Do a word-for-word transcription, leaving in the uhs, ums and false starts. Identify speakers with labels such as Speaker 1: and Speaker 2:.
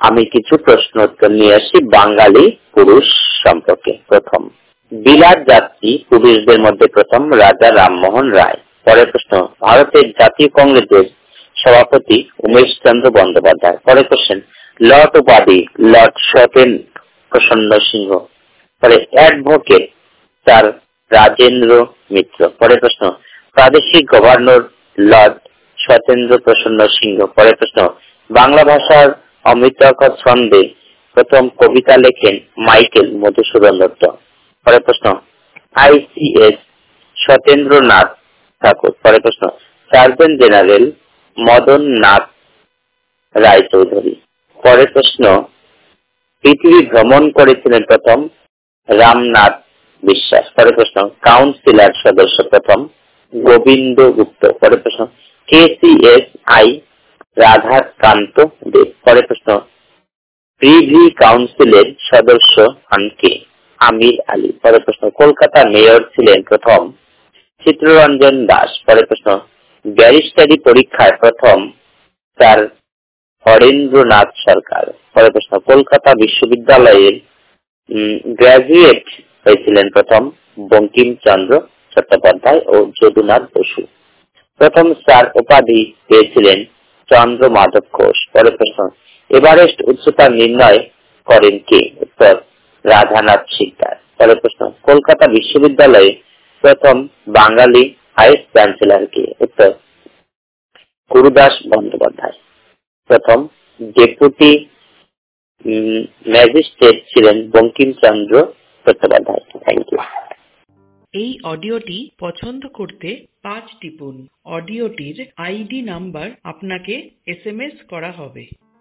Speaker 1: আমি কিছু প্রশ্ন উত্তর নিয়ে আসি বাঙালি পুরুষ সম্পর্কে। প্রথম, বিলাত যাত্রী পুরুষদের মধ্যে প্রথম রাজা রামমোহন রায়। পরের প্রশ্ন, ভারতের জাতীয় কংগ্রেসের সভাপতি উমেশ চন্দ্র বন্দ্যোপাধ্যায়। পরের কোশ্চেন, লর্ড উপাধি লর্ড সতেন প্রসন্ন সিংহ। পরে অ্যাডভোকেট স্যার রাজেন্দ্র মিত্র। পরের প্রশ্ন, প্রাদেশিক গভর্নর লর্ড সতেন্দ্র প্রসন্ন সিংহ। পরের প্রশ্ন, বাংলা ভাষার অমৃতকর ছন্দে প্রথম কবিতা লেখেন মাইকেল মধুসূদন দত্ত। পরের প্রশ্ন, আইসিএস সতেন্দ্রনাথ ঠাকুর। পরের প্রশ্ন, সার্জন জেনারেল মদন নাথ রায় চৌধুরী। পরের প্রশ্ন, পৃথিবী ভ্রমণ করেছিলেন প্রথম রামনাথ বিশ্বাস। পরের প্রশ্ন, কাউন্সিলর সদস্য প্রথম গোবিন্দ গুপ্ত। পরের প্রশ্ন, কেসিএসআই রাধাকান্ত দেব। পরের প্রশ্ন, প্রিভি কাউন্সিলের সদস্য হন কে? আমির আলী। পরের প্রশ্ন, কলকাতা মেয়র ছিলেন প্রথম চিত্তরঞ্জন দাস। পরের প্রশ্ন, ব্যারিস্টারি পরীক্ষায় প্রথম স্যার হরেন্দ্রনাথ সরকার। পরের প্রশ্ন, কলকাতা বিশ্ববিদ্যালয়ের গ্রাজুয়েট হয়েছিলেন প্রথম বঙ্কিমচন্দ্র চট্টোপাধ্যায় ও যদুনাথ বসু। প্রথম স্যার উপাধি পেয়েছিলেন চন্দ্র মাধব ঘোষ। পরের প্রশ্ন, এভারেস্ট উচ্চতা নির্ণয় করেন কে? উত্তর, রাধানাথ সিকদার। পরের প্রশ্ন, কলকাতা বিশ্ববিদ্যালয়ে প্রথম বাঙালি ভাইস চ্যান্সেলর কে? উত্তর, গুরুদাস বন্দ্যোপাধ্যায়। প্রথম ডেপুটি ম্যাজিস্ট্রেট ছিলেন বঙ্কিমচন্দ্র চট্টোপাধ্যায়। Thank you.
Speaker 2: এই অডিওটি পছন্দ করতে পাঁচ টিপুন। অডিওটির আইডি নাম্বার আপনাকে এস এম এস করা হবে।